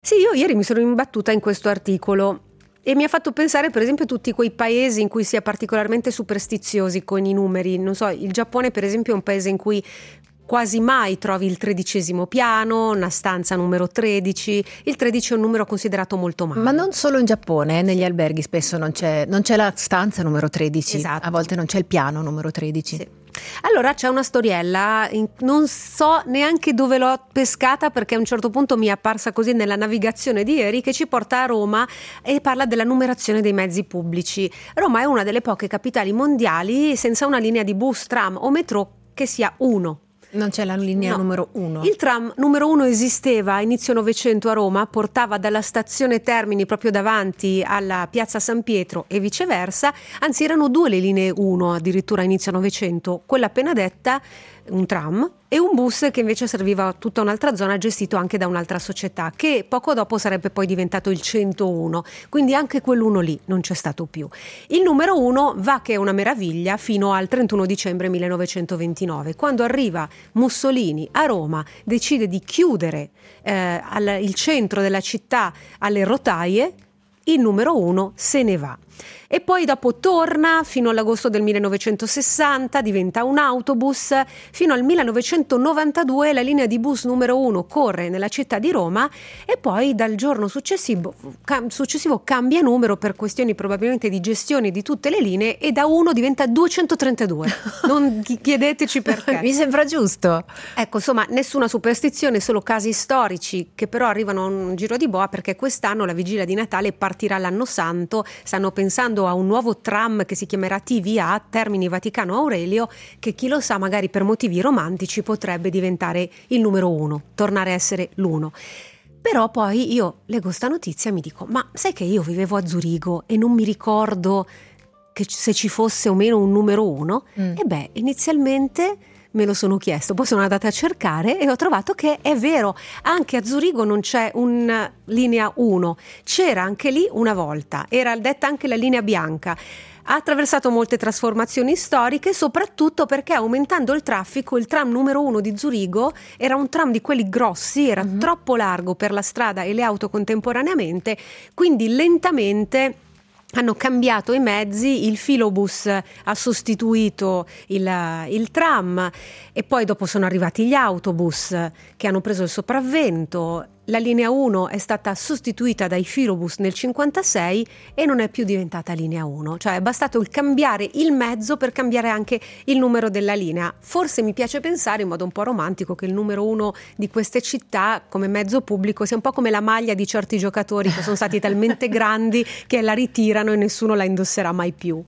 Sì, io ieri mi sono imbattuta in questo articolo e mi ha fatto pensare per esempio a tutti quei paesi in cui si è particolarmente superstiziosi con i numeri. Non so, il Giappone per esempio è un paese in cui quasi mai trovi il 13° piano, una stanza numero 13. Il 13 è un numero considerato molto mago. Ma non solo in Giappone, negli alberghi spesso non c'è la stanza numero 13, Esatto. A volte non c'è il piano numero 13. Sì. Allora c'è una storiella, non so neanche dove l'ho pescata perché a un certo punto mi è apparsa così nella navigazione di ieri, che ci porta a Roma e parla della numerazione dei mezzi pubblici. Roma è una delle poche capitali mondiali senza una linea di bus, tram o metro che sia 1. Non c'è la linea numero 1. Il tram numero 1 esisteva a inizio Novecento a Roma, portava dalla stazione Termini proprio davanti alla piazza San Pietro e viceversa, anzi erano 2 le linee 1 addirittura a inizio Novecento, quella appena detta, un tram, e un bus che invece serviva a tutta un'altra zona, gestito anche da un'altra società, che poco dopo sarebbe poi diventato il 101, quindi anche quell'uno lì non c'è stato più. Il numero 1 va che è una meraviglia fino al 31 dicembre 1929, quando arriva Mussolini a Roma, decide di chiudere il centro della città alle rotaie, il numero 1 se ne va. E poi dopo torna fino all'agosto del 1960, diventa un autobus, fino al 1992 la linea di bus numero 1 corre nella città di Roma e poi dal giorno successivo cambia numero per questioni probabilmente di gestione di tutte le linee e da 1 diventa 232. Non chiedeteci perché. Mi sembra giusto. Ecco, insomma, nessuna superstizione, solo casi storici che però arrivano a un giro di boa, perché quest'anno la vigilia di Natale partirà l'anno santo, stanno pensando a un nuovo tram che si chiamerà TVA, Termini Vaticano Aurelio, che chi lo sa magari per motivi romantici potrebbe diventare il numero 1, tornare a essere l'1. Però poi io leggo sta notizia e mi dico, ma sai che io vivevo a Zurigo e non mi ricordo che se ci fosse o meno un numero 1? E beh, inizialmente me lo sono chiesto, poi sono andata a cercare e ho trovato che è vero, anche a Zurigo non c'è una linea 1, c'era anche lì una volta, era detta anche la linea bianca. Ha attraversato molte trasformazioni storiche, soprattutto perché aumentando il traffico il tram numero 1 di Zurigo era un tram di quelli grossi, era troppo largo per la strada e le auto contemporaneamente, quindi lentamente hanno cambiato i mezzi, il filobus ha sostituito il tram e poi dopo sono arrivati gli autobus che hanno preso il sopravvento. La linea 1 è stata sostituita dai filobus nel 1956 e non è più diventata linea 1, cioè è bastato il cambiare il mezzo per cambiare anche il numero della linea. Forse mi piace pensare in modo un po' romantico che il numero 1 di queste città come mezzo pubblico sia un po' come la maglia di certi giocatori che sono stati talmente grandi che la ritirano e nessuno la indosserà mai più.